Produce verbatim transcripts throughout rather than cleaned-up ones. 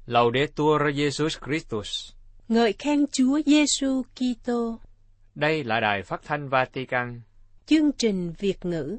Laudetur Jesus Christus. Ngợi khen Chúa Giêsu Kitô. Đây là Đài Phát thanh Vatican. Chương trình Việt ngữ.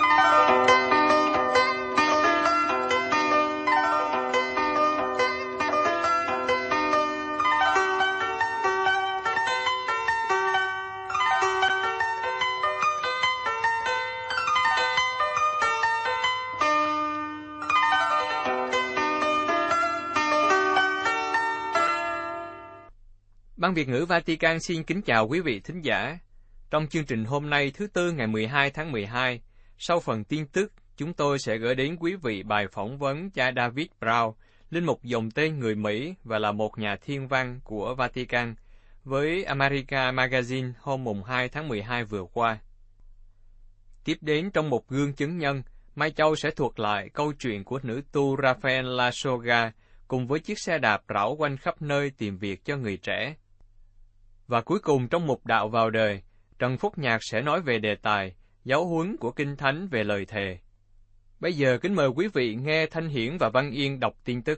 Ban Việt ngữ Vatican xin kính chào quý vị thính giả. Trong chương trình hôm nay thứ Tư ngày mười hai tháng mười hai, sau phần tin tức, chúng tôi sẽ gửi đến quý vị bài phỏng vấn cha David Brown, linh mục dòng tên người Mỹ và là một nhà thiên văn của Vatican, với America Magazine hôm mùng hai tháng mười hai vừa qua. Tiếp đến trong một gương chứng nhân, Mai Châu sẽ thuật lại câu chuyện của nữ tu Rafaela Soga cùng với chiếc xe đạp rảo quanh khắp nơi tìm việc cho người trẻ. Và cuối cùng trong mục đạo vào đời, Trần Phúc Nhạc sẽ nói về đề tài giáo huấn của Kinh Thánh về lời thề. Bây giờ kính mời quý vị nghe Thanh Hiển và Văn Yên đọc tin tức.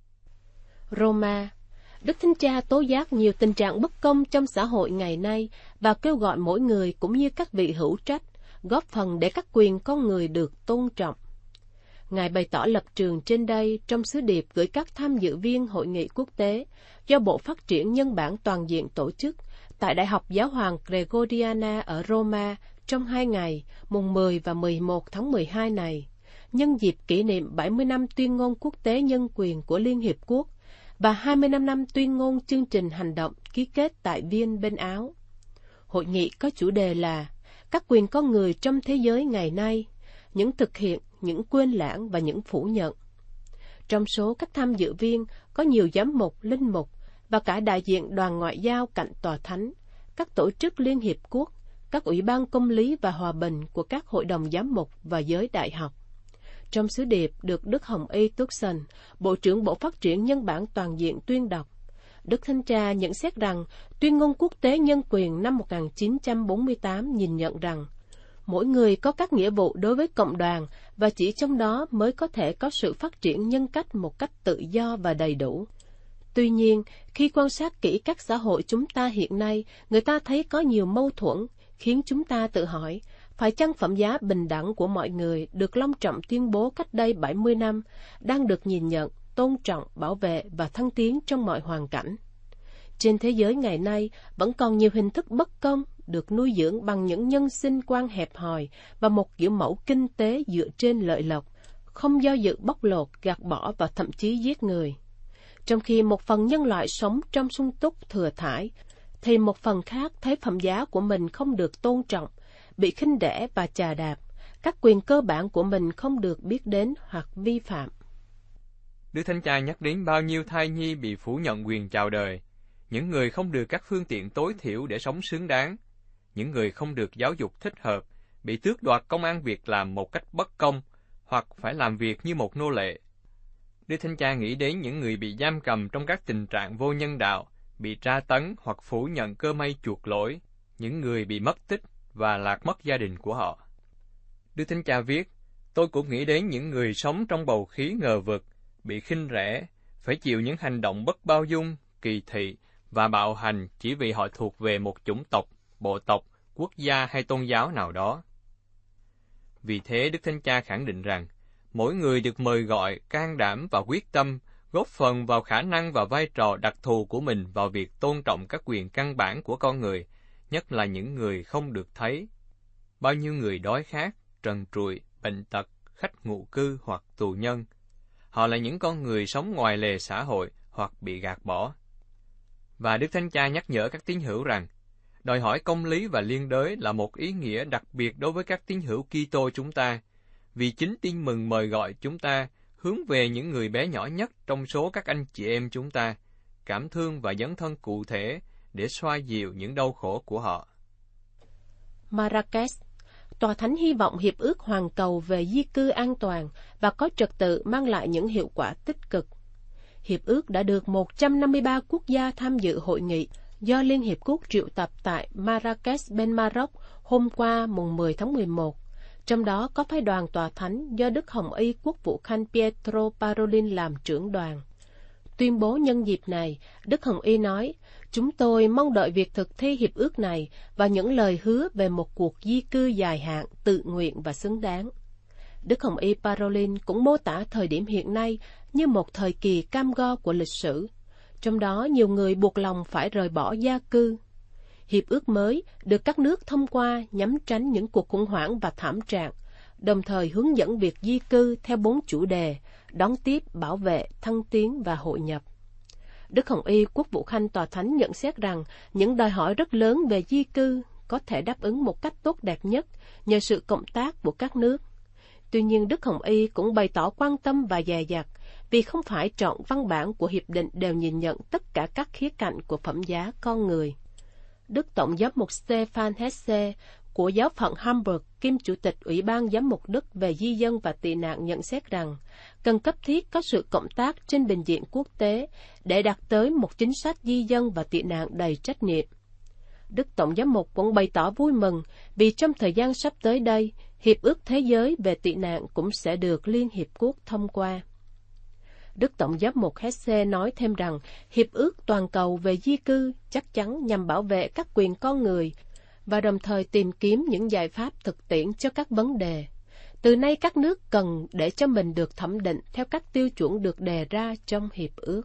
Roma, Đức Thánh Cha tố giác nhiều tình trạng bất công trong xã hội ngày nay và kêu gọi mỗi người cũng như các vị hữu trách góp phần để các quyền con người được tôn trọng. Ngài bày tỏ lập trường trên đây trong sứ điệp gửi các tham dự viên hội nghị quốc tế do Bộ Phát triển Nhân bản Toàn diện tổ chức tại Đại học Giáo hoàng Gregoriana ở Roma trong hai ngày, mùng mười và mười một tháng mười hai này, nhân dịp kỷ niệm bảy mươi năm tuyên ngôn quốc tế nhân quyền của Liên Hiệp Quốc và hai mươi lăm năm tuyên ngôn chương trình hành động ký kết tại Viên bên Áo. Hội nghị có chủ đề là các quyền con người trong thế giới ngày nay, những thực hiện, những quên lãng và những phủ nhận. Trong số các tham dự viên có nhiều giám mục, linh mục và cả đại diện đoàn ngoại giao cạnh tòa thánh, các tổ chức Liên Hiệp Quốc, các ủy ban công lý và hòa bình của các hội đồng giám mục và giới đại học. Trong sứ điệp được Đức Hồng Y Tucson, Bộ trưởng Bộ Phát triển Nhân bản Toàn diện tuyên đọc, Đức Thánh Cha nhận xét rằng tuyên ngôn quốc tế nhân quyền năm một nghìn chín trăm bốn mươi tám nhìn nhận rằng mỗi người có các nghĩa vụ đối với cộng đoàn và chỉ trong đó mới có thể có sự phát triển nhân cách một cách tự do và đầy đủ. Tuy nhiên, khi quan sát kỹ các xã hội chúng ta hiện nay, người ta thấy có nhiều mâu thuẫn, khiến chúng ta tự hỏi, phải chăng phẩm giá bình đẳng của mọi người được long trọng tuyên bố cách đây bảy mươi năm, đang được nhìn nhận, tôn trọng, bảo vệ và thăng tiến trong mọi hoàn cảnh? Trên thế giới ngày nay, vẫn còn nhiều hình thức bất công, được nuôi dưỡng bằng những nhân sinh quan hẹp hòi và một kiểu mẫu kinh tế dựa trên lợi lộc, không do dự bóc lột, gạt bỏ và thậm chí giết người. Trong khi một phần nhân loại sống trong sung túc thừa thãi, thì một phần khác thấy phẩm giá của mình không được tôn trọng, bị khinh rẻ và chà đạp, các quyền cơ bản của mình không được biết đến hoặc vi phạm. Đức Thánh Cha nhắc đến bao nhiêu thai nhi bị phủ nhận quyền chào đời, những người không được các phương tiện tối thiểu để sống xứng đáng, những người không được giáo dục thích hợp, bị tước đoạt công ăn việc làm một cách bất công, hoặc phải làm việc như một nô lệ. Đức Thánh Cha nghĩ đến những người bị giam cầm trong các tình trạng vô nhân đạo, bị tra tấn hoặc phủ nhận cơ may chuộc lỗi, những người bị mất tích và lạc mất gia đình của họ. Đức Thánh Cha viết, tôi cũng nghĩ đến những người sống trong bầu khí ngờ vực, bị khinh rẻ, phải chịu những hành động bất bao dung, kỳ thị và bạo hành chỉ vì họ thuộc về một chủng tộc, bộ tộc, quốc gia hay tôn giáo nào đó. Vì thế Đức Thánh Cha khẳng định rằng, mỗi người được mời gọi, can đảm và quyết tâm, góp phần vào khả năng và vai trò đặc thù của mình vào việc tôn trọng các quyền căn bản của con người, nhất là những người không được thấy. Bao nhiêu người đói khát, trần trụi, bệnh tật, khách ngụ cư hoặc tù nhân. Họ là những con người sống ngoài lề xã hội hoặc bị gạt bỏ. Và Đức Thánh Cha nhắc nhở các tín hữu rằng, đòi hỏi công lý và liên đới là một ý nghĩa đặc biệt đối với các tín hữu Kitô chúng ta, vì chính tin mừng mời gọi chúng ta hướng về những người bé nhỏ nhất trong số các anh chị em chúng ta, cảm thương và dấn thân cụ thể để xoa dịu những đau khổ của họ. Marrakech, Tòa Thánh hy vọng hiệp ước hoàn cầu về di cư an toàn và có trật tự mang lại những hiệu quả tích cực. Hiệp ước đã được một trăm năm mươi ba quốc gia tham dự hội nghị do Liên Hiệp Quốc triệu tập tại Marrakech bên Maroc hôm qua mùng mười tháng mười một. Trong đó có phái đoàn Tòa Thánh do Đức Hồng Y Quốc vụ Khanh Pietro Parolin làm trưởng đoàn. tuyên bố nhân dịp này, Đức Hồng Y nói, chúng tôi mong đợi việc thực thi hiệp ước này và những lời hứa về một cuộc di cư dài hạn, tự nguyện và xứng đáng. Đức Hồng Y Parolin cũng mô tả thời điểm hiện nay như một thời kỳ cam go của lịch sử, trong đó nhiều người buộc lòng phải rời bỏ gia cư. Hiệp ước mới được các nước thông qua nhằm tránh những cuộc khủng hoảng và thảm trạng, đồng thời hướng dẫn việc di cư theo bốn chủ đề: đón tiếp, bảo vệ, thăng tiến và hội nhập. Đức Hồng Y Quốc vụ Khanh Tòa Thánh nhận xét rằng những đòi hỏi rất lớn về di cư có thể đáp ứng một cách tốt đẹp nhất nhờ sự cộng tác của các nước. Tuy nhiên, Đức Hồng Y cũng bày tỏ quan tâm và dè dặt vì không phải trọn văn bản của hiệp định đều nhìn nhận tất cả các khía cạnh của phẩm giá con người. Đức Tổng giám mục Stefan Hesse của giáo phận Hamburg, kiêm Chủ tịch Ủy ban Giám mục Đức về di dân và tị nạn nhận xét rằng cần cấp thiết có sự cộng tác trên bình diện quốc tế để đạt tới một chính sách di dân và tị nạn đầy trách nhiệm. Đức Tổng giám mục cũng bày tỏ vui mừng vì trong thời gian sắp tới đây, Hiệp ước Thế giới về tị nạn cũng sẽ được Liên Hiệp Quốc thông qua. Đức Tổng giám mục Hesse nói thêm rằng Hiệp ước toàn cầu về di cư chắc chắn nhằm bảo vệ các quyền con người và đồng thời tìm kiếm những giải pháp thực tiễn cho các vấn đề. Từ nay các nước cần để cho mình được thẩm định theo các tiêu chuẩn được đề ra trong Hiệp ước.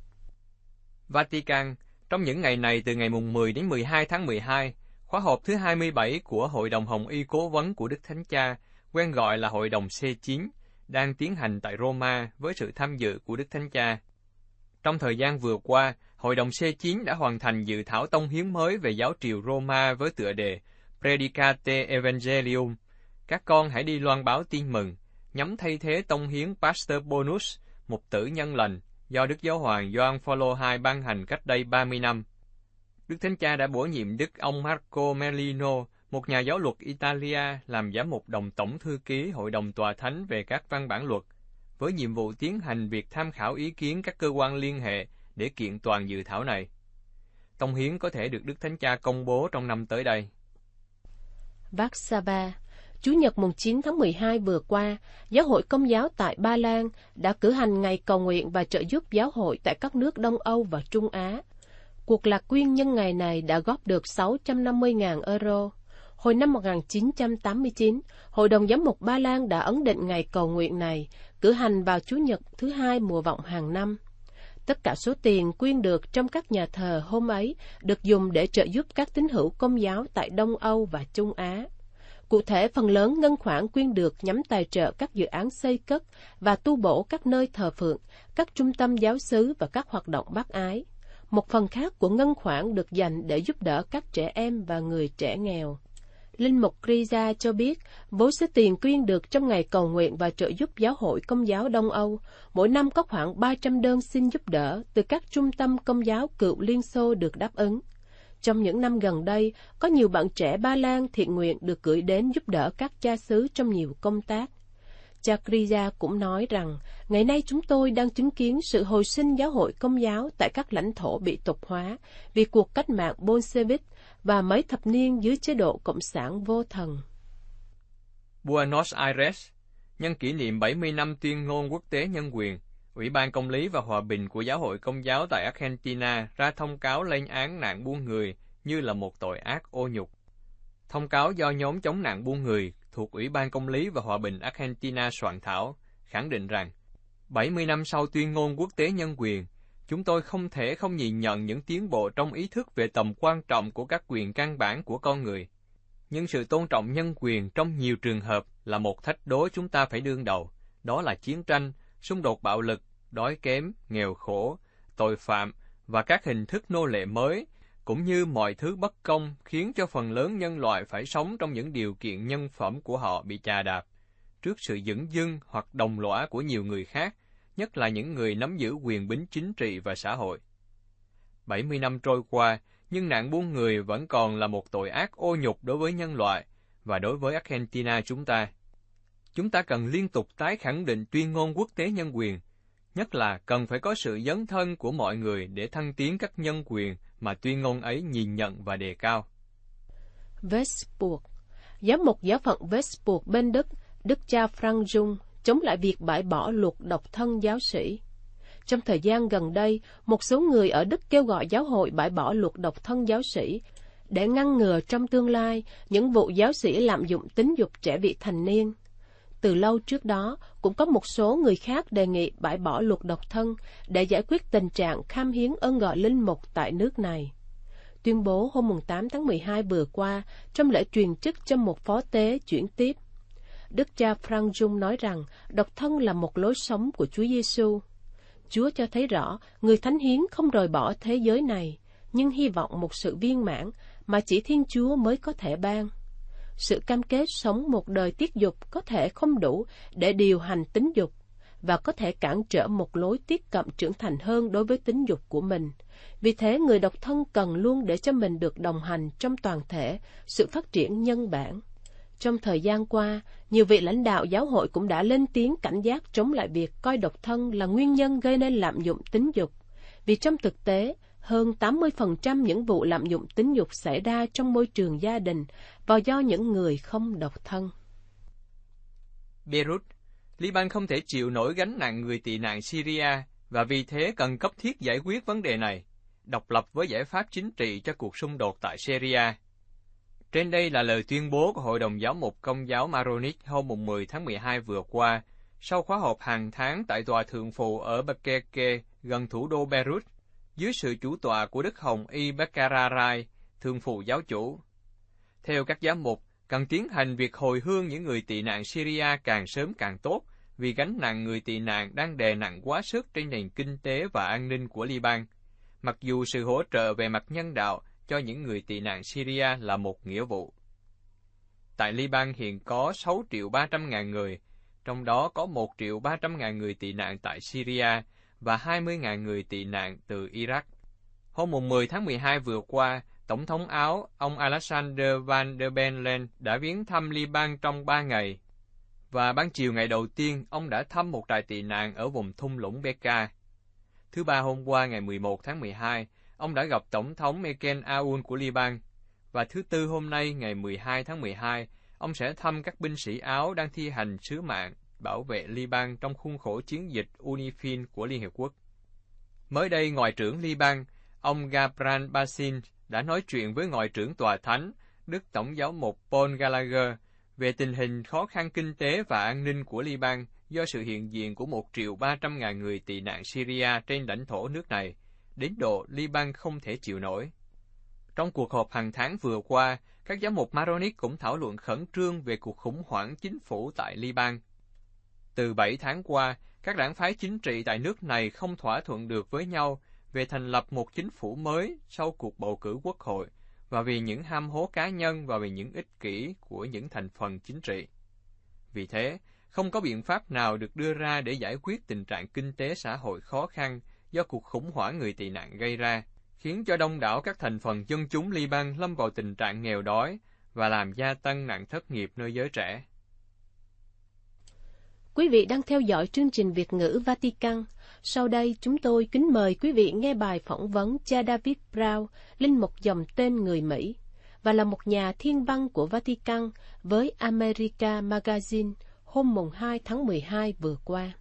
Vatican, trong những ngày này từ ngày mười đến mười hai tháng mười hai, khóa họp thứ hai mươi bảy của Hội đồng Hồng Y Cố vấn của Đức Thánh Cha, quen gọi là Hội đồng C chín, đang tiến hành tại Roma với sự tham dự của Đức Thánh Cha. Trong thời gian vừa qua, Hội đồng C chín đã hoàn thành dự thảo tông hiến mới về giáo triều Roma với tựa đề Predicate Evangelium, các con hãy đi loan báo tin mừng, nhằm thay thế tông hiến Pastor Bonus, mục tử nhân lành, do Đức Giáo hoàng Gioan Phaolô đệ nhị ban hành cách đây ba mươi năm. Đức Thánh Cha đã bổ nhiệm Đức ông Marco Merlino, một nhà giáo luật Italia, làm giám mục đồng tổng thư ký Hội đồng Tòa Thánh về các văn bản luật, với nhiệm vụ tiến hành việc tham khảo ý kiến các cơ quan liên hệ để kiện toàn dự thảo này. Tông hiến có thể được Đức Thánh Cha công bố trong năm tới đây. Warsaw, Chủ nhật mùng chín tháng mười hai vừa qua, Giáo hội Công giáo tại Ba Lan đã cử hành ngày cầu nguyện và trợ giúp giáo hội tại các nước Đông Âu và Trung Á. Cuộc lạc quyên nhân ngày này đã góp được sáu trăm năm mươi nghìn euro. Hồi năm một nghìn chín trăm tám mươi chín, Hội đồng Giám mục Ba Lan đã ấn định ngày cầu nguyện này, cử hành vào Chủ nhật thứ hai mùa vọng hàng năm. Tất cả số tiền quyên được trong các nhà thờ hôm ấy được dùng để trợ giúp các tín hữu Công giáo tại Đông Âu và Trung Á. Cụ thể, phần lớn ngân khoản quyên được nhằm tài trợ các dự án xây cất và tu bổ các nơi thờ phượng, các trung tâm giáo xứ và các hoạt động bác ái. Một phần khác của ngân khoản được dành để giúp đỡ các trẻ em và người trẻ nghèo. Linh mục Krisa cho biết, với số tiền quyên được trong ngày cầu nguyện và trợ giúp Giáo hội Công giáo Đông Âu, mỗi năm có khoảng ba trăm đơn xin giúp đỡ từ các trung tâm Công giáo cựu Liên Xô được đáp ứng. Trong những năm gần đây, có nhiều bạn trẻ Ba Lan thiện nguyện được gửi đến giúp đỡ các cha xứ trong nhiều công tác. Cha Krisa cũng nói rằng, ngày nay chúng tôi đang chứng kiến sự hồi sinh giáo hội Công giáo tại các lãnh thổ bị tục hóa vì cuộc cách mạng Bolshevik và mấy thập niên dưới chế độ Cộng sản vô thần. Buenos Aires, nhân kỷ niệm bảy mươi năm tuyên ngôn quốc tế nhân quyền, Ủy ban Công lý và Hòa bình của Giáo hội Công giáo tại Argentina ra thông cáo lên án nạn buôn người như là một tội ác ô nhục. Thông cáo do nhóm chống nạn buôn người thuộc Ủy ban Công lý và Hòa bình Argentina soạn thảo, khẳng định rằng, bảy mươi năm sau tuyên ngôn quốc tế nhân quyền, chúng tôi không thể không nhìn nhận những tiến bộ trong ý thức về tầm quan trọng của các quyền căn bản của con người. Nhưng sự tôn trọng nhân quyền trong nhiều trường hợp là một thách đố chúng ta phải đương đầu, đó là chiến tranh, xung đột bạo lực, đói kém, nghèo khổ, tội phạm và các hình thức nô lệ mới, cũng như mọi thứ bất công khiến cho phần lớn nhân loại phải sống trong những điều kiện nhân phẩm của họ bị chà đạp, trước sự dửng dưng hoặc đồng lõa của nhiều người khác, nhất là những người nắm giữ quyền bính chính trị và xã hội. bảy mươi năm trôi qua, nhưng nạn buôn người vẫn còn là một tội ác ô nhục đối với nhân loại và đối với Argentina chúng ta. Chúng ta cần liên tục tái khẳng định tuyên ngôn quốc tế nhân quyền, nhất là cần phải có sự dấn thân của mọi người để thăng tiến các nhân quyền mà tuyên ngôn ấy nhìn nhận và đề cao. Würzburg, Giám mục giáo phận Würzburg bên Đức, Đức cha Frank Jung, chống lại việc bãi bỏ luật độc thân giáo sĩ. Trong thời gian gần đây, một số người ở Đức kêu gọi giáo hội bãi bỏ luật độc thân giáo sĩ để ngăn ngừa trong tương lai những vụ giáo sĩ lạm dụng tính dục trẻ vị thành niên. Từ lâu trước đó, cũng có một số người khác đề nghị bãi bỏ luật độc thân để giải quyết tình trạng khan hiếm ơn gọi linh mục tại nước này. Tuyên bố hôm tám tháng mười hai vừa qua, trong lễ truyền chức cho một phó tế chuyển tiếp, Đức cha Frank Dung nói rằng độc thân là một lối sống của Chúa Giêsu. Chúa cho thấy rõ người thánh hiến không rời bỏ thế giới này, nhưng hy vọng một sự viên mãn mà chỉ Thiên Chúa mới có thể ban. Sự cam kết sống một đời tiết dục có thể không đủ để điều hành tính dục, và có thể cản trở một lối tiếp cận trưởng thành hơn đối với tính dục của mình. Vì thế, người độc thân cần luôn để cho mình được đồng hành trong toàn thể sự phát triển nhân bản. Trong thời gian qua, nhiều vị lãnh đạo giáo hội cũng đã lên tiếng cảnh giác chống lại việc coi độc thân là nguyên nhân gây nên lạm dụng tính dục. Vì trong thực tế, hơn tám mươi phần trăm những vụ lạm dụng tính dục xảy ra trong môi trường gia đình và do những người không độc thân. Beirut, Liban không thể chịu nổi gánh nặng người tị nạn Syria và vì thế cần cấp thiết giải quyết vấn đề này, độc lập với giải pháp chính trị cho cuộc xung đột tại Syria. Trên đây là lời tuyên bố của Hội đồng Giáo mục Công giáo Maronit hôm mười tháng mười hai vừa qua, sau khóa họp hàng tháng tại tòa thượng phụ ở Bakeke, gần thủ đô Beirut, dưới sự chủ tọa của Đức Hồng Y Bekkararai, thượng phụ giáo chủ. Theo các giám mục, cần tiến hành việc hồi hương những người tị nạn Syria càng sớm càng tốt, vì gánh nặng người tị nạn đang đè nặng quá sức trên nền kinh tế và an ninh của Liban, mặc dù sự hỗ trợ về mặt nhân đạo cho những người tị nạn Syria là một nghĩa vụ. Tại Liban hiện có sáu triệu ba trăm ngàn người, trong đó có một triệu ba trăm ngàn người tị nạn tại Syria và hai mươi ngàn người tị nạn từ Iraq. Hôm mười tháng mười hai vừa qua, Tổng thống Áo, ông Alexander Van der Bellen đã viếng thăm Liban trong ba ngày, và ban chiều ngày đầu tiên, ông đã thăm một trại tị nạn ở vùng thung lũng Bekaa. Thứ ba hôm qua ngày mười một tháng mười hai, ông đã gặp Tổng thống Meken Aoun của Liban, và thứ tư hôm nay ngày mười hai tháng mười hai, ông sẽ thăm các binh sĩ Áo đang thi hành sứ mạng bảo vệ Liban trong khuôn khổ chiến dịch UNIFIL của Liên Hiệp Quốc. Mới đây, Ngoại trưởng Liban, ông Gabran Basin, đã nói chuyện với Ngoại trưởng Tòa Thánh, Đức Tổng giáo mục Paul Gallagher, về tình hình khó khăn kinh tế và an ninh của Liban do sự hiện diện của một triệu ba trăm ngàn người tị nạn Syria trên lãnh thổ nước này, đến độ Liban không thể chịu nổi. Trong cuộc họp hàng tháng vừa qua, các giám mục Maronit cũng thảo luận khẩn trương về cuộc khủng hoảng chính phủ tại Liban. Từ bảy tháng qua, các đảng phái chính trị tại nước này không thỏa thuận được với nhau về thành lập một chính phủ mới sau cuộc bầu cử quốc hội, và vì những ham hố cá nhân và vì những ích kỷ của những thành phần chính trị. Vì thế, không có biện pháp nào được đưa ra để giải quyết tình trạng kinh tế xã hội khó khăn do cuộc khủng hoảng người tị nạn gây ra, khiến cho đông đảo các thành phần dân chúng Liban lâm vào tình trạng nghèo đói và làm gia tăng nạn thất nghiệp nơi giới trẻ. Quý vị đang theo dõi chương trình Việt ngữ Vatican. Sau đây, chúng tôi kính mời quý vị nghe bài phỏng vấn cha David Brown, linh mục dòng tên người Mỹ, và là một nhà thiên văn của Vatican với America Magazine hôm hai tháng mười hai vừa qua.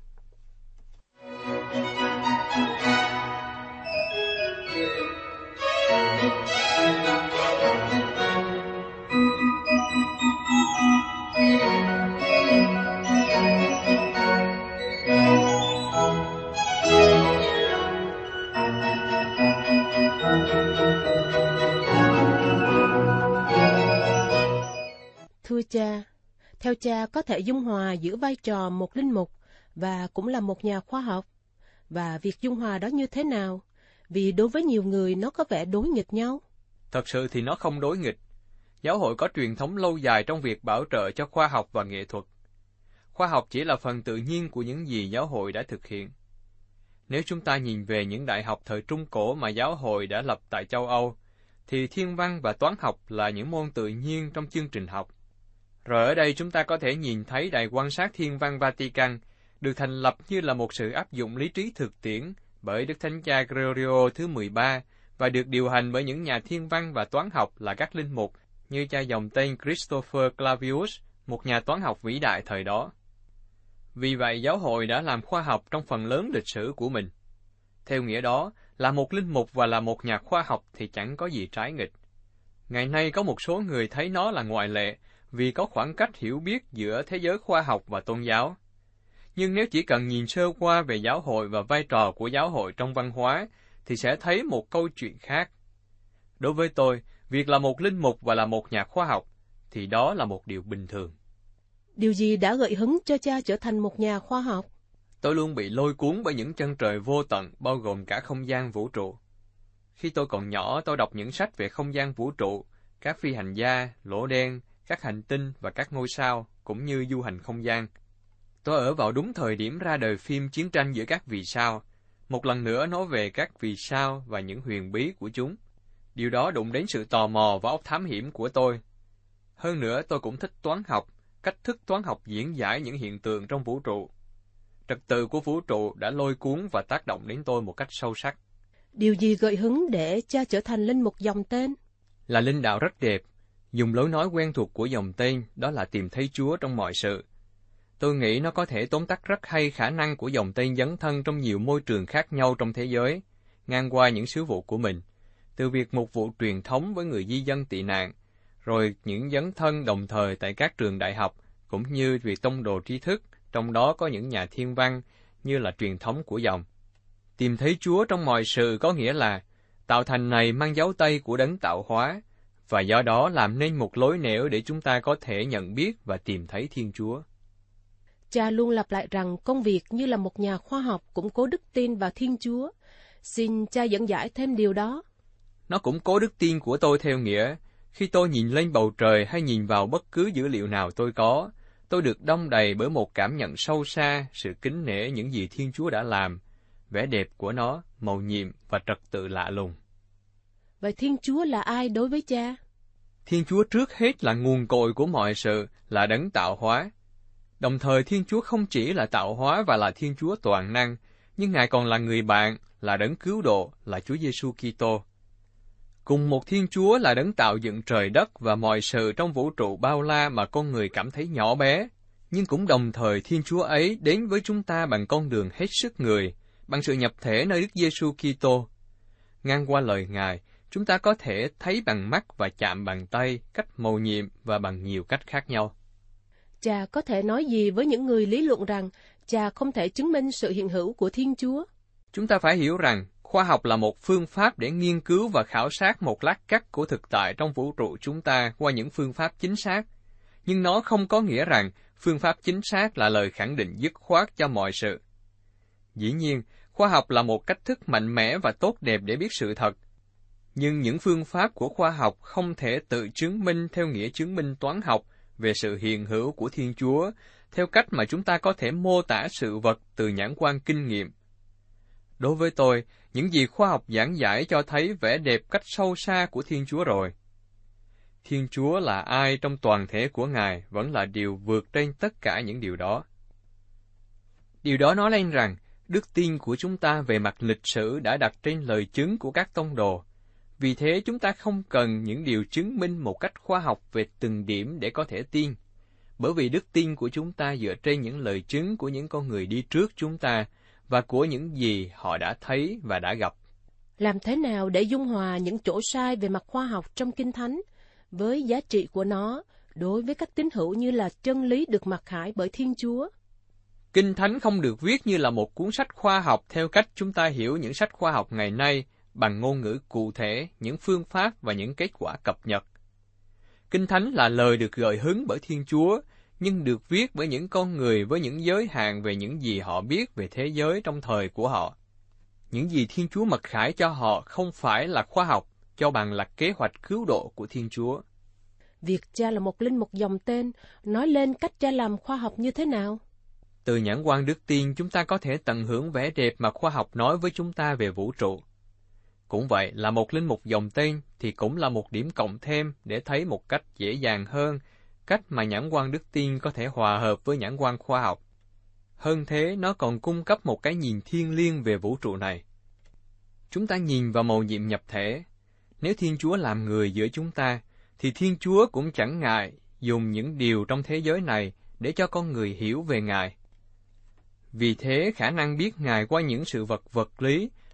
Thưa cha, theo cha có thể dung hòa giữa vai trò một linh mục và cũng là một nhà khoa học, và việc dung hòa đó như thế nào? Vì đối với nhiều người nó có vẻ đối nghịch nhau. Thật sự thì nó không đối nghịch. Giáo hội có truyền thống lâu dài trong việc bảo trợ cho khoa học và nghệ thuật. Khoa học chỉ là phần tự nhiên của những gì giáo hội đã thực hiện. Nếu chúng ta nhìn về những đại học thời Trung Cổ mà giáo hội đã lập tại châu Âu, thì thiên văn và toán học là những môn tự nhiên trong chương trình học. Rồi ở đây chúng ta có thể nhìn thấy Đài quan sát thiên văn Vatican được thành lập như là một sự áp dụng lý trí thực tiễn bởi Đức Thánh Cha Gregorio thứ mười ba và được điều hành bởi những nhà thiên văn và toán học là các linh mục như cha dòng tên Christopher Clavius, một nhà toán học vĩ đại thời đó. Vì vậy, giáo hội đã làm khoa học trong phần lớn lịch sử của mình. Theo nghĩa đó, là một linh mục và là một nhà khoa học thì chẳng có gì trái nghịch. Ngày nay có một số người thấy nó là ngoại lệ, vì có khoảng cách hiểu biết giữa thế giới khoa học và tôn giáo. Nhưng nếu chỉ cần nhìn sơ qua về giáo hội và vai trò của giáo hội trong văn hóa, thì sẽ thấy một câu chuyện khác. Đối với tôi, việc là một linh mục và là một nhà khoa học, thì đó là một điều bình thường. Điều gì đã gợi hứng cho cha trở thành một nhà khoa học? Tôi luôn bị lôi cuốn bởi những chân trời vô tận, bao gồm cả không gian vũ trụ. Khi tôi còn nhỏ, tôi đọc những sách về không gian vũ trụ, các phi hành gia, lỗ đen, các hành tinh và các ngôi sao, cũng như du hành không gian. Tôi ở vào đúng thời điểm ra đời phim Chiến tranh giữa các vì sao, một lần nữa nói về các vì sao và những huyền bí của chúng. Điều đó đụng đến sự tò mò và óc thám hiểm của tôi. Hơn nữa, tôi cũng thích toán học, cách thức toán học diễn giải những hiện tượng trong vũ trụ. Trật tự của vũ trụ đã lôi cuốn và tác động đến tôi một cách sâu sắc. Điều gì gợi hứng để cha trở thành linh mục dòng tên? Là linh đạo rất đẹp, dùng lối nói quen thuộc của dòng tên, đó là tìm thấy Chúa trong mọi sự. Tôi nghĩ nó có thể tóm tắt rất hay khả năng của dòng tên dấn thân trong nhiều môi trường khác nhau trong thế giới, ngang qua những sứ vụ của mình, từ việc mục vụ truyền thống với người di dân tị nạn, rồi những dấn thân đồng thời tại các trường đại học, cũng như việc tông đồ tri thức, trong đó có những nhà thiên văn, như là truyền thống của dòng. Tìm thấy Chúa trong mọi sự có nghĩa là, tạo thành này mang dấu tay của đấng tạo hóa, và do đó làm nên một lối nẻo để chúng ta có thể nhận biết và tìm thấy Thiên Chúa. Cha luôn lặp lại rằng công việc như là một nhà khoa học củng cố đức tin vào Thiên Chúa. Xin cha dẫn giải thêm điều đó. Nó củng cố đức tin của tôi theo nghĩa, khi tôi nhìn lên bầu trời hay nhìn vào bất cứ dữ liệu nào tôi có, tôi được đong đầy bởi một cảm nhận sâu xa, sự kính nể những gì Thiên Chúa đã làm, vẻ đẹp của nó, mầu nhiệm và trật tự lạ lùng. Vậy Thiên Chúa là ai đối với cha? Thiên Chúa trước hết là nguồn cội của mọi sự, là đấng tạo hóa. Đồng thời Thiên Chúa không chỉ là tạo hóa và là Thiên Chúa toàn năng, nhưng Ngài còn là người bạn, là đấng cứu độ, là Chúa Giêsu Kitô. Cùng một Thiên Chúa là đấng tạo dựng trời đất và mọi sự trong vũ trụ bao la mà con người cảm thấy nhỏ bé, nhưng cũng đồng thời Thiên Chúa ấy đến với chúng ta bằng con đường hết sức người, bằng sự nhập thể nơi Đức Giêsu Kitô. Ngang qua lời Ngài, chúng ta có thể thấy bằng mắt và chạm bằng tay, cách mầu nhiệm và bằng nhiều cách khác nhau. Cha có thể nói gì với những người lý luận rằng cha không thể chứng minh sự hiện hữu của Thiên Chúa? Chúng ta phải hiểu rằng, khoa học là một phương pháp để nghiên cứu và khảo sát một lát cắt của thực tại trong vũ trụ chúng ta qua những phương pháp chính xác. Nhưng nó không có nghĩa rằng phương pháp chính xác là lời khẳng định dứt khoát cho mọi sự. Dĩ nhiên, khoa học là một cách thức mạnh mẽ và tốt đẹp để biết sự thật. Nhưng những phương pháp của khoa học không thể tự chứng minh theo nghĩa chứng minh toán học về sự hiện hữu của Thiên Chúa, theo cách mà chúng ta có thể mô tả sự vật từ nhãn quan kinh nghiệm. Đối với tôi, những gì khoa học giảng giải cho thấy vẻ đẹp cách sâu xa của Thiên Chúa rồi. Thiên Chúa là ai trong toàn thể của Ngài vẫn là điều vượt trên tất cả những điều đó. Điều đó nói lên rằng, đức tin của chúng ta về mặt lịch sử đã đặt trên lời chứng của các tông đồ. Vì thế chúng ta không cần những điều chứng minh một cách khoa học về từng điểm để có thể tin, bởi vì đức tin của chúng ta dựa trên những lời chứng của những con người đi trước chúng ta và của những gì họ đã thấy và đã gặp. Làm thế nào để dung hòa những chỗ sai về mặt khoa học trong Kinh Thánh với giá trị của nó đối với các tín hữu như là chân lý được mặc khải bởi Thiên Chúa? Kinh Thánh không được viết như là một cuốn sách khoa học theo cách chúng ta hiểu những sách khoa học ngày nay, bằng ngôn ngữ cụ thể, những phương pháp và những kết quả cập nhật. Kinh Thánh là lời được gợi hứng bởi Thiên Chúa, nhưng được viết bởi những con người với những giới hạn về những gì họ biết về thế giới trong thời của họ. Những gì Thiên Chúa mặc khải cho họ không phải là khoa học, cho bằng là kế hoạch cứu độ của Thiên Chúa. Việc cha là một linh mục dòng tên nói lên cách cha làm khoa học như thế nào? Từ nhãn quan đức tin, chúng ta có thể tận hưởng vẻ đẹp mà khoa học nói với chúng ta về vũ trụ. Cũng vậy, là một linh mục dòng tên thì cũng là một điểm cộng thêm để thấy một cách dễ dàng hơn cách mà nhãn quan đức tin có thể hòa hợp với nhãn quan khoa học. Hơn thế, nó còn cung cấp một cái nhìn thiêng liêng về vũ trụ này. Chúng ta nhìn vào mầu nhiệm nhập thể. Nếu Thiên Chúa làm người giữa chúng ta, thì Thiên Chúa cũng chẳng ngại dùng những điều trong thế giới này để cho con người hiểu về Ngài. Vì thế, khả năng biết Ngài qua những sự vật vật lý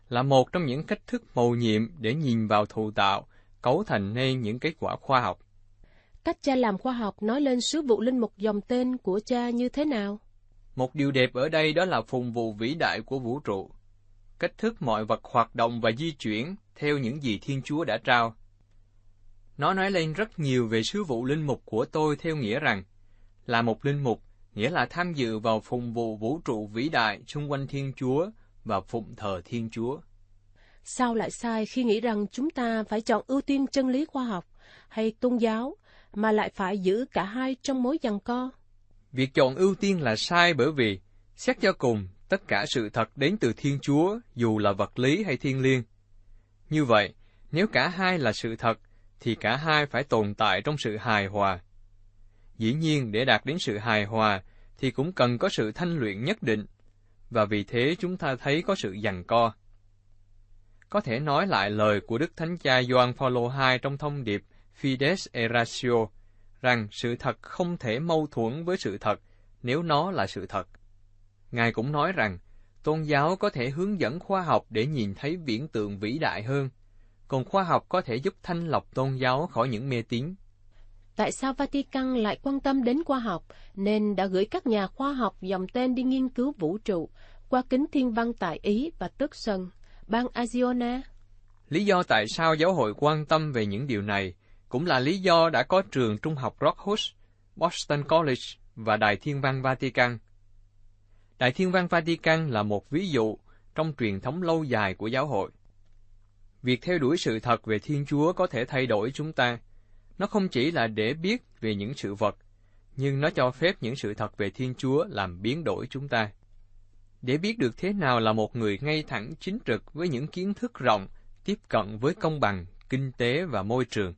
là một trong những cách thức mầu nhiệm để nhìn vào thụ tạo, cấu thành nên những kết quả khoa học. Cách cha làm khoa học nói lên sứ vụ linh mục dòng tên của cha như thế nào? Một điều đẹp ở đây đó là phụng vụ vĩ đại của vũ trụ. Cách thức mọi vật hoạt động và di chuyển theo những gì Thiên Chúa đã trao. Nó nói lên rất nhiều về sứ vụ linh mục của tôi theo nghĩa rằng, là một linh mục nghĩa là tham dự vào phụng vụ vũ trụ vĩ đại xung quanh Thiên Chúa và phụng thờ Thiên Chúa. Sao lại sai khi nghĩ rằng chúng ta phải chọn ưu tiên chân lý khoa học hay tôn giáo, mà lại phải giữ cả hai trong mối giằng co? Việc chọn ưu tiên là sai bởi vì, xét cho cùng, tất cả sự thật đến từ Thiên Chúa, dù là vật lý hay thiêng liêng. Như vậy, nếu cả hai là sự thật, thì cả hai phải tồn tại trong sự hài hòa. Dĩ nhiên, để đạt đến sự hài hòa, thì cũng cần có sự thanh luyện nhất định, và vì thế chúng ta thấy có sự giằng co. Có thể nói lại lời của Đức Thánh Cha Gioan Phaolô đệ nhị trong thông điệp Fides et Ratio, rằng sự thật không thể mâu thuẫn với sự thật nếu nó là sự thật. Ngài cũng nói rằng, tôn giáo có thể hướng dẫn khoa học để nhìn thấy viễn tượng vĩ đại hơn, còn khoa học có thể giúp thanh lọc tôn giáo khỏi những mê tín. Tại sao Vatican lại quan tâm đến khoa học, nên đã gửi các nhà khoa học dòng tên đi nghiên cứu vũ trụ qua kính thiên văn tại Ý và Tucson, bang Arizona? Lý do tại sao giáo hội quan tâm về những điều này cũng là lý do đã có trường trung học Rockhurst, Boston College và Đài Thiên văn Vatican. Đài Thiên văn Vatican là một ví dụ trong truyền thống lâu dài của giáo hội. Việc theo đuổi sự thật về Thiên Chúa có thể thay đổi chúng ta. Nó không chỉ là để biết về những sự vật, nhưng nó cho phép những sự thật về Thiên Chúa làm biến đổi chúng ta. Để biết được thế nào là một người ngay thẳng chính trực với những kiến thức rộng, tiếp cận với công bằng, kinh tế và môi trường.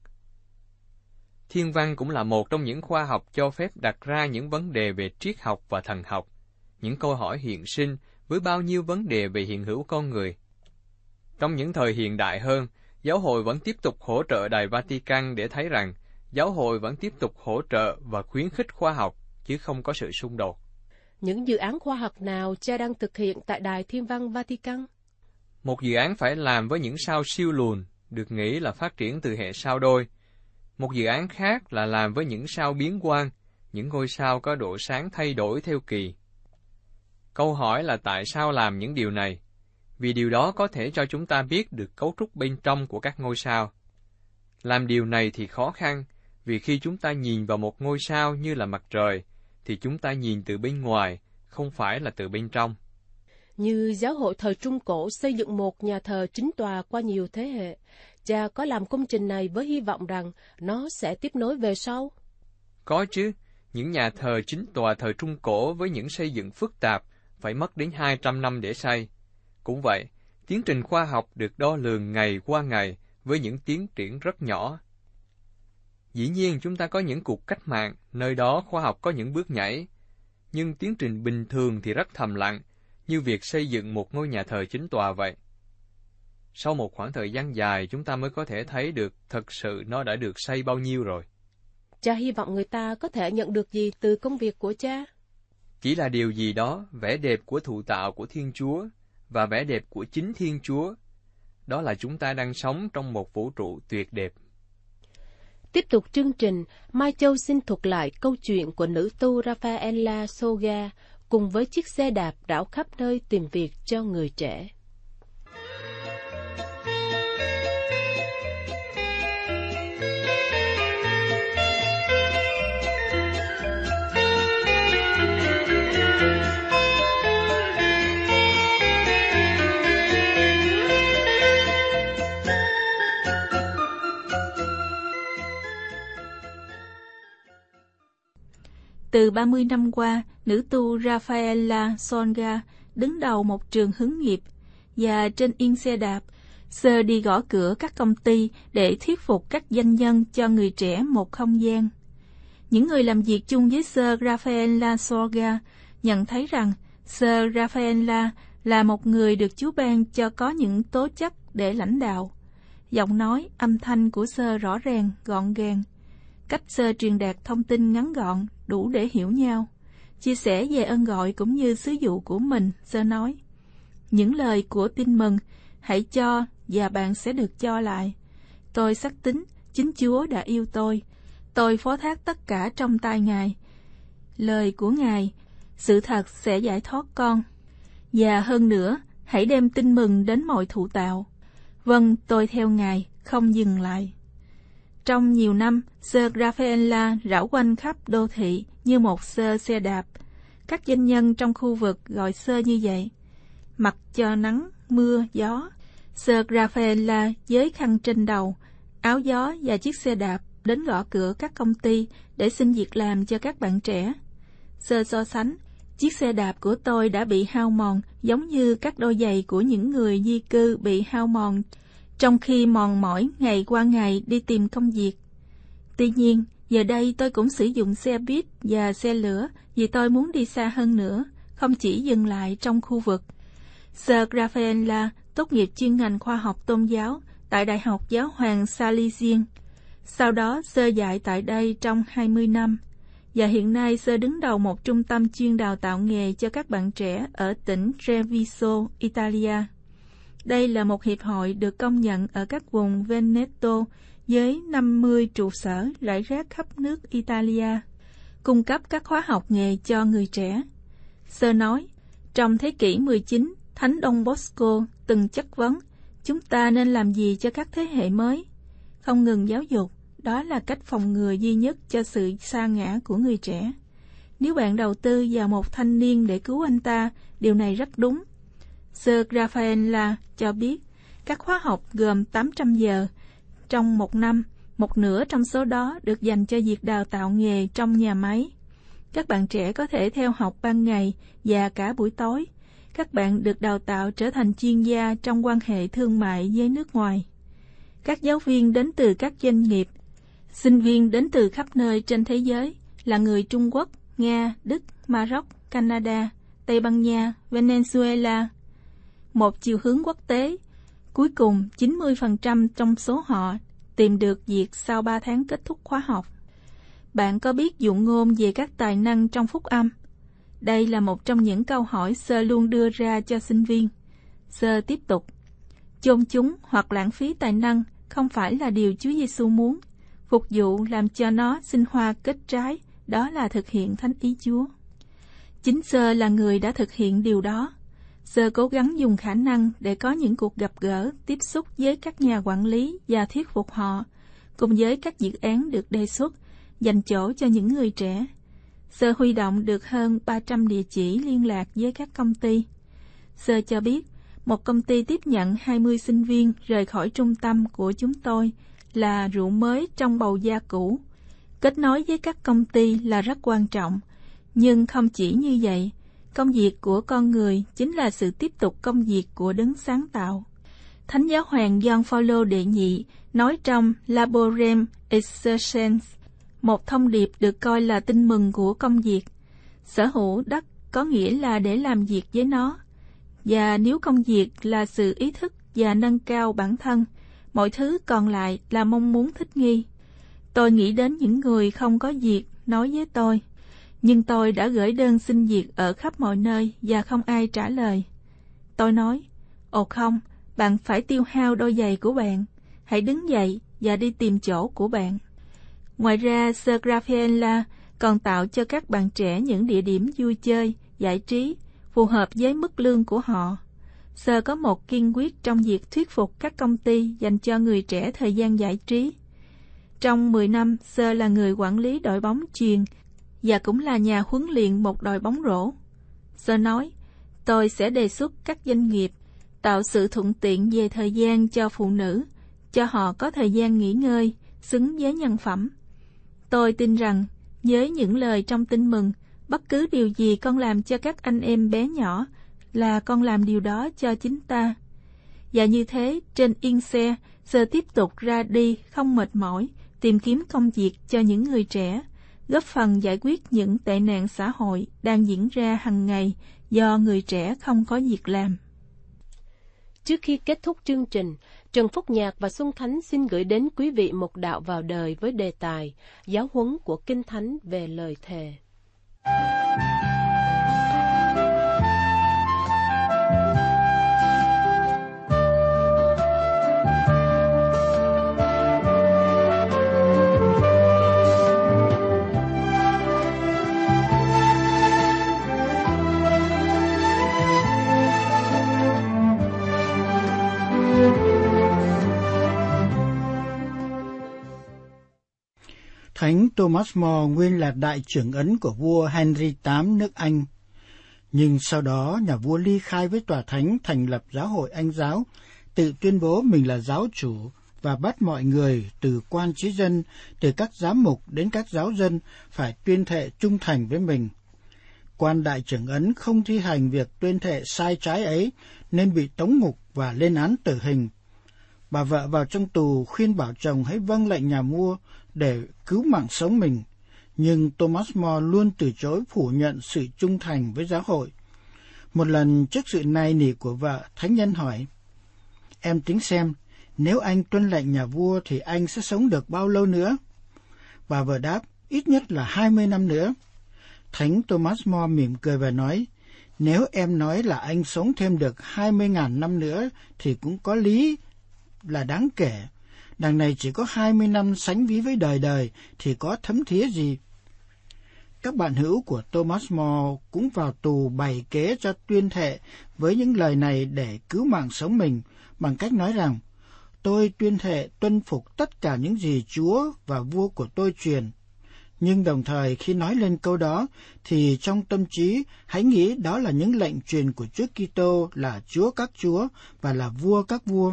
Thiên văn cũng là một trong những khoa học cho phép đặt ra những vấn đề về triết học và thần học, những câu hỏi hiện sinh với bao nhiêu vấn đề về hiện hữu con người. Trong những thời hiện đại hơn, giáo hội vẫn tiếp tục hỗ trợ Đài Vatican để thấy rằng giáo hội vẫn tiếp tục hỗ trợ và khuyến khích khoa học, chứ không có sự xung đột. Những dự án khoa học nào cha đang thực hiện tại Đài Thiên văn Vatican? Một dự án phải làm với những sao siêu lùn, được nghĩ là phát triển từ hệ sao đôi. Một dự án khác là làm với những sao biến quang, những ngôi sao có độ sáng thay đổi theo kỳ. Câu hỏi là tại sao làm những điều này? Vì điều đó có thể cho chúng ta biết được cấu trúc bên trong của các ngôi sao. Làm điều này thì khó khăn, vì khi chúng ta nhìn vào một ngôi sao như là mặt trời, thì chúng ta nhìn từ bên ngoài, không phải là từ bên trong. Như giáo hội thời Trung Cổ xây dựng một nhà thờ chính tòa qua nhiều thế hệ, cha có làm công trình này với hy vọng rằng nó sẽ tiếp nối về sau? Có chứ, những nhà thờ chính tòa thời Trung Cổ với những xây dựng phức tạp phải mất đến hai trăm năm để xây. Cũng vậy, tiến trình khoa học được đo lường ngày qua ngày với những tiến triển rất nhỏ. Dĩ nhiên chúng ta có những cuộc cách mạng, nơi đó khoa học có những bước nhảy, nhưng tiến trình bình thường thì rất thầm lặng, như việc xây dựng một ngôi nhà thờ chính tòa vậy. Sau một khoảng thời gian dài, chúng ta mới có thể thấy được thật sự nó đã được xây bao nhiêu rồi. Cha hy vọng người ta có thể nhận được gì từ công việc của cha? Chỉ là điều gì đó, vẻ đẹp của thụ tạo của Thiên Chúa, và vẻ đẹp của chính Thiên Chúa. Đó là chúng ta đang sống trong một vũ trụ tuyệt đẹp. Tiếp tục chương trình, Mai Châu xin thuật lại câu chuyện của nữ tu Rafaela Soga cùng với chiếc xe đạp đảo khắp nơi tìm việc cho người trẻ. Từ ba mươi năm qua, nữ tu Rafaela Songa đứng đầu một trường hướng nghiệp, và trên yên xe đạp, Sơ đi gõ cửa các công ty để thuyết phục các doanh nhân cho người trẻ một không gian. Những người làm việc chung với Sơ Rafaela Songa nhận thấy rằng Sơ Rafaela là một người được Chúa ban cho có những tố chất để lãnh đạo. Giọng nói, âm thanh của Sơ rõ ràng, gọn gàng. Cách Sơ truyền đạt thông tin ngắn gọn, đủ để hiểu nhau. Chia sẻ về ơn gọi cũng như sứ vụ của mình, Sơ nói: những lời của tin mừng hãy cho và bạn sẽ được cho lại. Tôi xác tín, chính Chúa đã yêu tôi. Tôi phó thác tất cả trong tay Ngài. Lời của Ngài, sự thật sẽ giải thoát con. Và hơn nữa, hãy đem tin mừng đến mọi thụ tạo. Vâng, tôi theo Ngài, không dừng lại. Trong nhiều năm, Sơ Rafaela rảo quanh khắp đô thị như một sơ xe đạp. Các doanh nhân trong khu vực gọi Sơ như vậy. Mặc cho nắng, mưa, gió, Sơ Rafaela với khăn trên đầu, áo gió và chiếc xe đạp đến gõ cửa các công ty để xin việc làm cho các bạn trẻ. Sơ so sánh, chiếc xe đạp của tôi đã bị hao mòn giống như các đôi giày của những người di cư bị hao mòn, trong khi mòn mỏi ngày qua ngày đi tìm công việc. Tuy nhiên, giờ đây tôi cũng sử dụng xe buýt và xe lửa vì tôi muốn đi xa hơn nữa, không chỉ dừng lại trong khu vực. Sơ Rafaela tốt nghiệp chuyên ngành khoa học tôn giáo tại Đại học Giáo hoàng Salesian. Sau đó, Sơ dạy tại đây trong hai mươi năm. Và hiện nay Sơ đứng đầu một trung tâm chuyên đào tạo nghề cho các bạn trẻ ở tỉnh Treviso, Italia. Đây là một hiệp hội được công nhận ở các vùng Veneto với năm mươi trụ sở rải rác khắp nước Italia, cung cấp các khóa học nghề cho người trẻ. Sơ nói, trong thế kỷ mười chín, Thánh Don Bosco từng chất vấn, chúng ta nên làm gì cho các thế hệ mới? Không ngừng giáo dục, đó là cách phòng ngừa duy nhất cho sự sa ngã của người trẻ. Nếu bạn đầu tư vào một thanh niên để cứu anh ta, điều này rất đúng. Sơ Rafaela cho biết, các khóa học gồm tám trăm giờ trong một năm, một nửa trong số đó được dành cho việc đào tạo nghề trong nhà máy. Các bạn trẻ có thể theo học ban ngày và cả buổi tối. Các bạn được đào tạo trở thành chuyên gia trong quan hệ thương mại với nước ngoài. Các giáo viên đến từ các doanh nghiệp, sinh viên đến từ khắp nơi trên thế giới là người Trung Quốc, Nga, Đức, Maroc, Canada, Tây Ban Nha, Venezuela. Một chiều hướng quốc tế. Cuối cùng, chín mươi phần trăm trong số họ tìm được việc sau ba tháng kết thúc khóa học. Bạn có biết dụ ngôn về các tài năng trong phúc âm? Đây là một trong những câu hỏi Sơ luôn đưa ra cho sinh viên. Sơ tiếp tục. Chôn chúng hoặc lãng phí tài năng không phải là điều Chúa Giêsu muốn. Phục vụ làm cho nó sinh hoa kết trái, đó là thực hiện thánh ý Chúa. Chính Sơ là người đã thực hiện điều đó. Sơ cố gắng dùng khả năng để có những cuộc gặp gỡ, tiếp xúc với các nhà quản lý và thuyết phục họ, cùng với các dự án được đề xuất, dành chỗ cho những người trẻ. Sơ huy động được hơn ba trăm địa chỉ liên lạc với các công ty. Sơ cho biết, một công ty tiếp nhận hai mươi sinh viên rời khỏi trung tâm của chúng tôi là rượu mới trong bầu da cũ. Kết nối với các công ty là rất quan trọng, nhưng không chỉ như vậy. Công việc của con người chính là sự tiếp tục công việc của đấng sáng tạo. Thánh giáo hoàng Gioan Phaolô đệ nhị nói trong Laborem Exercens, một thông điệp được coi là tin mừng của công việc. Sở hữu đất có nghĩa là để làm việc với nó. Và nếu công việc là sự ý thức và nâng cao bản thân, mọi thứ còn lại là mong muốn thích nghi. Tôi nghĩ đến những người không có việc nói với tôi, nhưng tôi đã gửi đơn xin việc ở khắp mọi nơi và không ai trả lời. Tôi nói, ồ không, bạn phải tiêu hao đôi giày của bạn. Hãy đứng dậy và đi tìm chỗ của bạn. Ngoài ra, Sơ Rafaela còn tạo cho các bạn trẻ những địa điểm vui chơi, giải trí, phù hợp với mức lương của họ. Sơ có một kiên quyết trong việc thuyết phục các công ty dành cho người trẻ thời gian giải trí. Trong mười năm, Sơ là người quản lý đội bóng chuyền và cũng là nhà huấn luyện một đội bóng rổ. Sơ nói, tôi sẽ đề xuất các doanh nghiệp tạo sự thuận tiện về thời gian cho phụ nữ, cho họ có thời gian nghỉ ngơi, xứng với nhân phẩm. Tôi tin rằng, với những lời trong tin mừng, bất cứ điều gì con làm cho các anh em bé nhỏ là con làm điều đó cho chính ta. Và như thế, trên yên xe, Sơ tiếp tục ra đi không mệt mỏi, tìm kiếm công việc cho những người trẻ, góp phần giải quyết những tệ nạn xã hội đang diễn ra hàng ngày do người trẻ không có việc làm. Trước khi kết thúc chương trình, Trần Phúc Nhạc và Xuân Thánh xin gửi đến quý vị một đạo vào đời với đề tài Giáo huấn của Kinh Thánh về lời thề. Thánh Thomas More nguyên là đại trưởng ấn của vua Henry the eighth nước Anh. Nhưng sau đó nhà vua ly khai với tòa thánh, thành lập giáo hội Anh giáo, tự tuyên bố mình là giáo chủ và bắt mọi người từ quan trí dân, từ các giám mục đến các giáo dân phải tuyên thệ trung thành với mình. Quan đại trưởng ấn không thi hành việc tuyên thệ sai trái ấy nên bị tống ngục và lên án tử hình. Bà vợ vào trong tù khuyên bảo chồng hãy vâng lệnh nhà vua để cứu mạng sống mình, nhưng Thomas More luôn từ chối, phủ nhận sự trung thành với giáo hội. Một lần trước sự nài nỉ của vợ, thánh nhân hỏi: "Em tính xem, nếu anh tuân lệnh nhà vua thì anh sẽ sống được bao lâu nữa?" Bà vợ đáp: "Ít nhất là hai mươi năm nữa." Thánh Thomas More mỉm cười và nói: "Nếu em nói là anh sống thêm được hai mươi ngàn năm nữa thì cũng có lý là đáng kể. Đằng này chỉ có hai mươi năm sánh ví với đời đời thì có thấm thía gì." Các bạn hữu của Thomas More cũng vào tù bày kế cho tuyên thệ với những lời này để cứu mạng sống mình, bằng cách nói rằng: "Tôi tuyên thệ tuân phục tất cả những gì Chúa và vua của tôi truyền." Nhưng đồng thời khi nói lên câu đó thì trong tâm trí hãy nghĩ đó là những lệnh truyền của Chúa Kitô là Chúa các chúa và là vua các vua.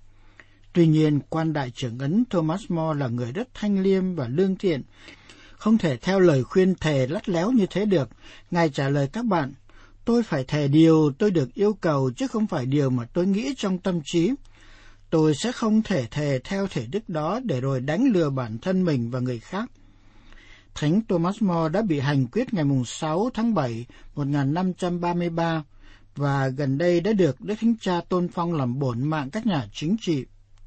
Tuy nhiên, quan đại trưởng ấn Thomas More là người rất thanh liêm và lương thiện, không thể theo lời khuyên thề lắt léo như thế được. Ngài trả lời các bạn: "Tôi phải thề điều tôi được yêu cầu chứ không phải điều mà tôi nghĩ trong tâm trí. Tôi sẽ không thể thề theo thể đức đó để rồi đánh lừa bản thân mình và người khác." Thánh Thomas More đã bị hành quyết ngày sáu tháng bảy một nghìn năm trăm ba mươi ba và gần đây đã được Đức Thánh Cha tôn phong làm bổn mạng các nhà chính trị.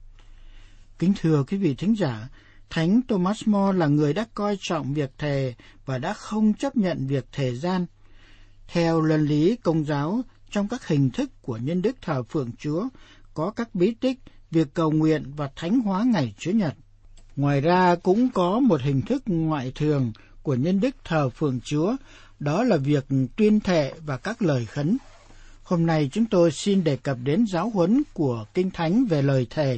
Kính thưa quý vị thính giả, Thánh Thomas More là người đã coi trọng việc thề và đã không chấp nhận việc thề gian. Theo luân lý Công giáo, trong các hình thức của nhân đức thờ phượng Chúa có các bí tích, việc cầu nguyện và thánh hóa ngày Chúa Nhật. Ngoài ra cũng có một hình thức ngoại thường của nhân đức thờ phượng Chúa, đó là việc tuyên thệ và các lời khấn. Hôm nay chúng tôi xin đề cập đến giáo huấn của Kinh Thánh về lời thề.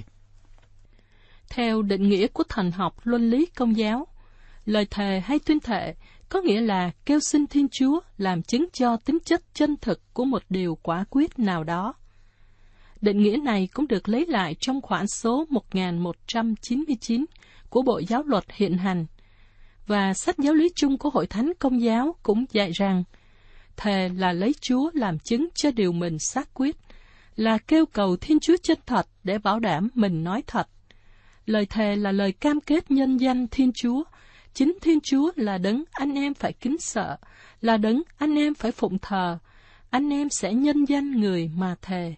Theo định nghĩa của thần học luân lý Công giáo, lời thề hay tuyên thệ có nghĩa là kêu xin Thiên Chúa làm chứng cho tính chất chân thực của một điều quả quyết nào đó. Định nghĩa này cũng được lấy lại trong khoản số một nghìn một trăm chín mươi chín của Bộ Giáo luật hiện hành, và sách giáo lý chung của Hội Thánh Công giáo cũng dạy rằng thề là lấy Chúa làm chứng cho điều mình xác quyết, là kêu cầu Thiên Chúa chân thật để bảo đảm mình nói thật. Lời thề là lời cam kết nhân danh Thiên Chúa. Chính Thiên Chúa là đấng anh em phải kính sợ, là đấng anh em phải phụng thờ. Anh em sẽ nhân danh người mà thề.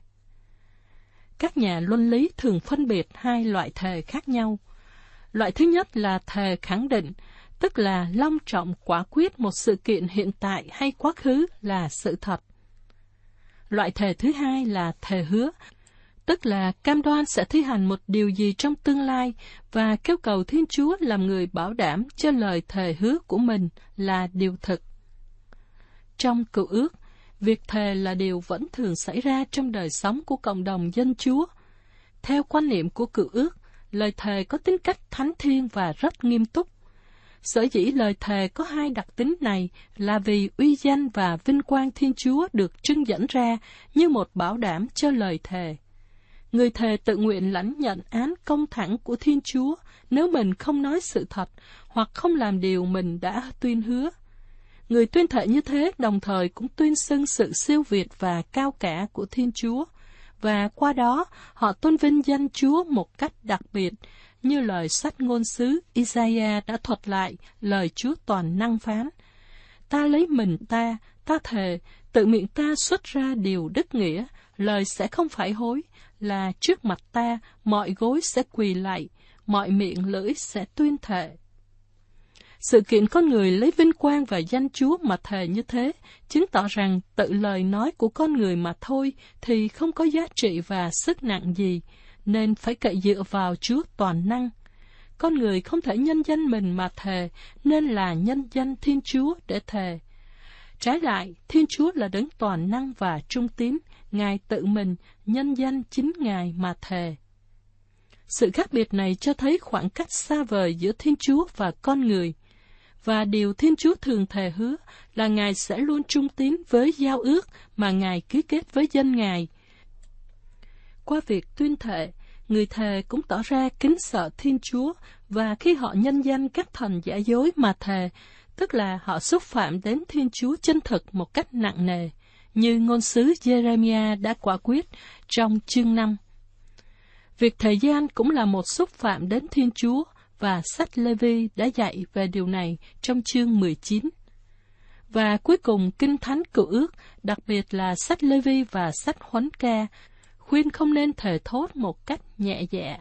Các nhà luân lý thường phân biệt hai loại thề khác nhau. Loại thứ nhất là thề khẳng định, tức là long trọng quả quyết một sự kiện hiện tại hay quá khứ là sự thật. Loại thề thứ hai là thề hứa, tức là cam đoan sẽ thi hành một điều gì trong tương lai và kêu cầu Thiên Chúa làm người bảo đảm cho lời thề hứa của mình là điều thực. Trong Cựu Ước, việc thề là điều vẫn thường xảy ra trong đời sống của cộng đồng dân Chúa. Theo quan niệm của Cựu Ước, lời thề có tính cách thánh thiêng và rất nghiêm túc. Sở dĩ lời thề có hai đặc tính này là vì uy danh và vinh quang Thiên Chúa được trưng dẫn ra như một bảo đảm cho lời thề. Người thề tự nguyện lãnh nhận án công thẳng của Thiên Chúa nếu mình không nói sự thật hoặc không làm điều mình đã tuyên hứa. Người tuyên thệ như thế đồng thời cũng tuyên xưng sự siêu việt và cao cả của Thiên Chúa, và qua đó họ tôn vinh danh Chúa một cách đặc biệt, như lời sách ngôn sứ Isaiah đã thuật lại lời Chúa toàn năng phán: "Ta lấy mình ta, ta thề, tự miệng ta xuất ra điều đức nghĩa, lời sẽ không phải hối, là trước mặt ta mọi gối sẽ quỳ lạy, mọi miệng lưỡi sẽ tuyên thệ." Sự kiện con người lấy vinh quang và danh Chúa mà thề như thế, chứng tỏ rằng tự lời nói của con người mà thôi thì không có giá trị và sức nặng gì, nên phải cậy dựa vào Chúa toàn năng. Con người không thể nhân danh mình mà thề, nên là nhân danh Thiên Chúa để thề. Trái lại, Thiên Chúa là đấng toàn năng và trung tín, Ngài tự mình nhân danh chính Ngài mà thề. Sự khác biệt này cho thấy khoảng cách xa vời giữa Thiên Chúa và con người. Và điều Thiên Chúa thường thề hứa là Ngài sẽ luôn trung tín với giao ước mà Ngài ký kết với dân Ngài. Qua việc tuyên thệ, người thề cũng tỏ ra kính sợ Thiên Chúa, và khi họ nhân danh các thần giả dối mà thề, tức là họ xúc phạm đến Thiên Chúa chân thực một cách nặng nề, như ngôn sứ Jeremiah đã quả quyết trong chương năm. Việc thề gian cũng là một xúc phạm đến Thiên Chúa, và sách Lê-vi đã dạy về điều này trong chương mười chín. Và cuối cùng, Kinh Thánh Cựu Ước, đặc biệt là sách Lê-vi và sách Huấn Ca, khuyên không nên thề thốt một cách nhẹ dạ.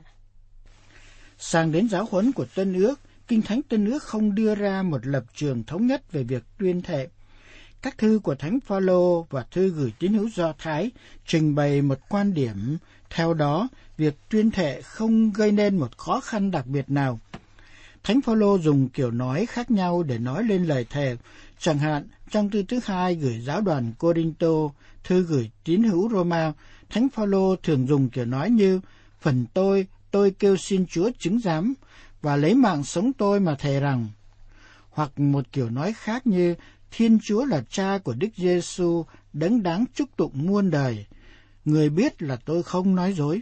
Sang đến giáo huấn của Tân Ước, Kinh Thánh Tân Ước không đưa ra một lập trường thống nhất về việc tuyên thệ. Các thư của Thánh Phaolô và thư gửi tín hữu Do Thái trình bày một quan điểm, theo đó việc tuyên thệ không gây nên một khó khăn đặc biệt nào. Thánh Phaolô dùng kiểu nói khác nhau để nói lên lời thề, chẳng hạn trong thư thứ hai gửi giáo đoàn Cô-rinh-tô, thư gửi tín hữu Roma, Thánh Phaolô thường dùng kiểu nói như: phần tôi, tôi kêu xin Chúa chứng giám, và lấy mạng sống tôi mà thề rằng. Hoặc một kiểu nói khác như: Thiên Chúa là cha của Đức Giê-xu, đấng đáng chúc tụng muôn đời. Người biết là tôi không nói dối.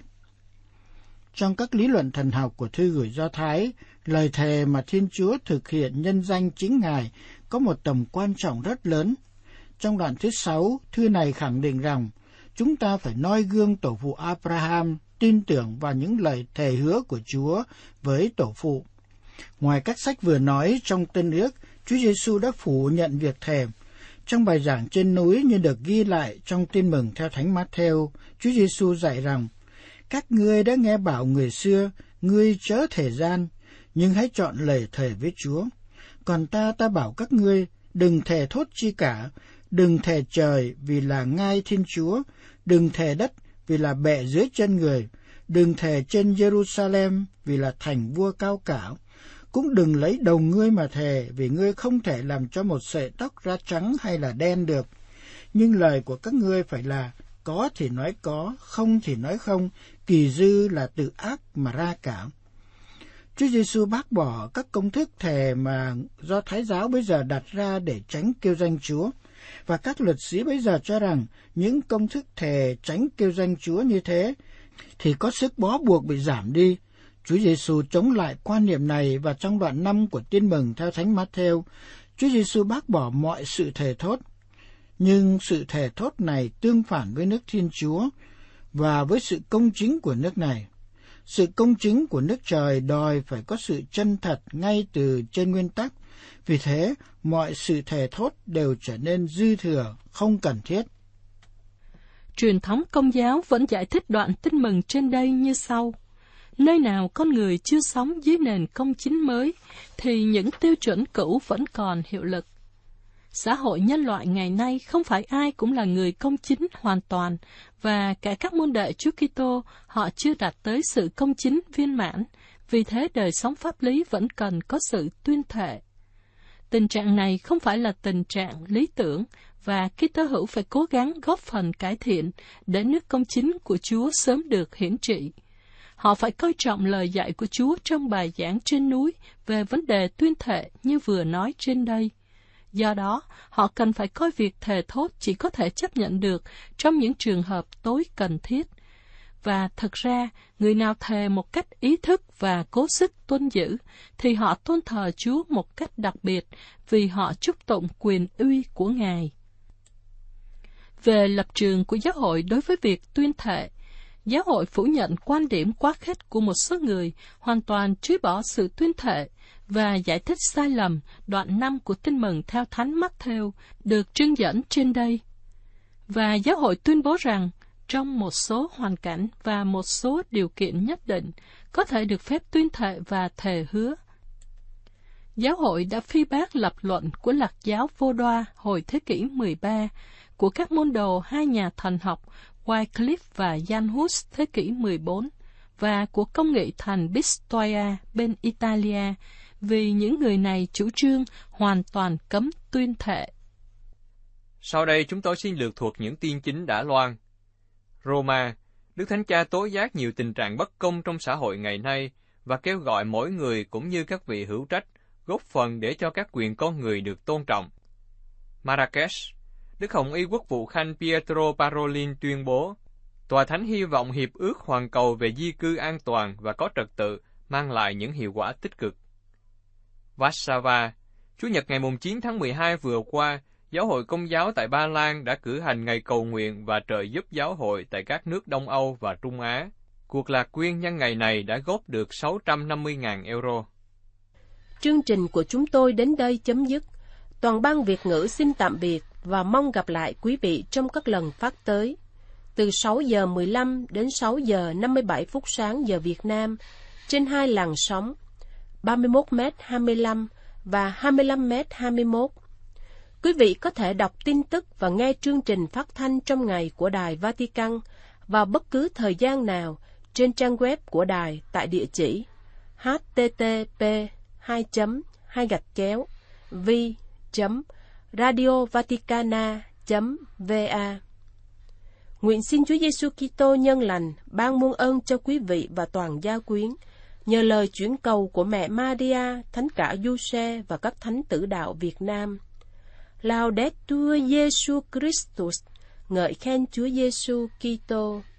Trong các lý luận thần học của thư gửi Do Thái, lời thề mà Thiên Chúa thực hiện nhân danh chính Ngài có một tầm quan trọng rất lớn. Trong đoạn thứ sáu, thư này khẳng định rằng chúng ta phải noi gương tổ phụ Abraham, tin tưởng vào những lời thề hứa của Chúa với tổ phụ. Ngoài các sách vừa nói trong Tân Ước, Chúa Giêsu đã phủ nhận việc thề. Trong bài giảng trên núi như được ghi lại trong Tin mừng theo Thánh Mát-thêu, Chúa Giêsu dạy rằng: các ngươi đã nghe bảo người xưa, ngươi chớ thề gian, nhưng hãy chọn lời thề với Chúa. Còn ta ta bảo các ngươi, đừng thề thốt chi cả, đừng thề trời vì là ngai Thiên Chúa, đừng thề đất vì là bệ dưới chân người, đừng thề trên Jerusalem vì là thành vua cao cả. Cũng đừng lấy đầu ngươi mà thề, vì ngươi không thể làm cho một sợi tóc ra trắng hay là đen được. Nhưng lời của các ngươi phải là có thì nói có, không thì nói không, kỳ dư là từ ác mà ra cả. Chúa Giêsu bác bỏ các công thức thề mà Do Thái giáo bây giờ đặt ra để tránh kêu danh Chúa, và các luật sĩ bây giờ cho rằng những công thức thề tránh kêu danh Chúa như thế thì có sức bó buộc bị giảm đi. Chúa Giêsu chống lại quan niệm này, và trong đoạn năm của Tin mừng theo Thánh Mát-thêu, Chúa Giêsu bác bỏ mọi sự thề thốt. Nhưng sự thề thốt này tương phản với nước Thiên Chúa và với sự công chính của nước này. Sự công chính của nước trời đòi phải có sự chân thật ngay từ trên nguyên tắc. Vì thế, mọi sự thề thốt đều trở nên dư thừa, không cần thiết. Truyền thống Công giáo vẫn giải thích đoạn Tin mừng trên đây như sau: nơi nào con người chưa sống dưới nền công chính mới, thì những tiêu chuẩn cũ vẫn còn hiệu lực. Xã hội nhân loại ngày nay không phải ai cũng là người công chính hoàn toàn, và cả các môn đệ Chúa Kitô họ chưa đạt tới sự công chính viên mãn, vì thế đời sống pháp lý vẫn cần có sự tuyên thệ. Tình trạng này không phải là tình trạng lý tưởng, và Kitô hữu phải cố gắng góp phần cải thiện để nước công chính của Chúa sớm được hiển trị. Họ phải coi trọng lời dạy của Chúa trong bài giảng trên núi về vấn đề tuyên thệ như vừa nói trên đây. Do đó, họ cần phải coi việc thề thốt chỉ có thể chấp nhận được trong những trường hợp tối cần thiết. Và thật ra, người nào thề một cách ý thức và cố sức tuân giữ, thì họ tôn thờ Chúa một cách đặc biệt vì họ chúc tụng quyền uy của Ngài. Về lập trường của giáo hội đối với việc tuyên thệ, giáo hội phủ nhận quan điểm quá khích của một số người, hoàn toàn chối bỏ sự tuyên thệ, và giải thích sai lầm đoạn năm của Tin mừng theo Thánh Mát-thêu được trưng dẫn trên đây. Và giáo hội tuyên bố rằng, trong một số hoàn cảnh và một số điều kiện nhất định, có thể được phép tuyên thệ và thề hứa. Giáo hội đã phi bác lập luận của Lạc giáo vô đoa hồi thế kỷ mười ba, của các môn đồ hai nhà thần học Wycliffe và Jan Hus thế kỷ mười bốn, và của công nghị thành Pistoia bên Italia, vì những người này chủ trương hoàn toàn cấm tuyên thệ. Sau đây chúng tôi xin lược thuộc những tiên chính đã loan. Roma, Đức Thánh Cha tố giác nhiều tình trạng bất công trong xã hội ngày nay và kêu gọi mỗi người cũng như các vị hữu trách góp phần để cho các quyền con người được tôn trọng. Marrakesh, Đức Hồng Y Quốc vụ Khanh Pietro Parolin tuyên bố, Tòa Thánh hy vọng Hiệp ước Hoàn cầu về di cư an toàn và có trật tự mang lại những hiệu quả tích cực. Warsaw, Chủ nhật ngày chín tháng mười hai vừa qua, Giáo hội Công giáo tại Ba Lan đã cử hành ngày cầu nguyện và trợ giúp giáo hội tại các nước Đông Âu và Trung Á. Cuộc lạc quyên nhân ngày này đã góp được sáu trăm năm mươi nghìn euro. Chương trình của chúng tôi đến đây chấm dứt. Toàn ban Việt ngữ xin tạm biệt và mong gặp lại quý vị trong các lần phát tới. Từ sáu giờ mười lăm đến sáu giờ năm mươi bảy phút sáng giờ Việt Nam, trên hai làn sóng, ba mươi mốt mét hai mươi lăm và hai mươi lăm mét hai mươi mốt. Quý vị có thể đọc tin tức và nghe chương trình phát thanh trong ngày của Đài Vatican vào bất cứ thời gian nào trên trang web của đài tại địa chỉ h t t p hai chấm hai gạch chéo v chấm radio vaticana chấm v a. Nguyện xin Chúa Giêsu Kitô nhân lành ban muôn ơn cho quý vị và toàn gia quyến, nhờ lời chuyển cầu của mẹ Maria, Thánh cả Giuse và các thánh tử đạo Việt Nam. Laudetur Jesu Christus, ngợi khen Chúa Giêsu Kitô.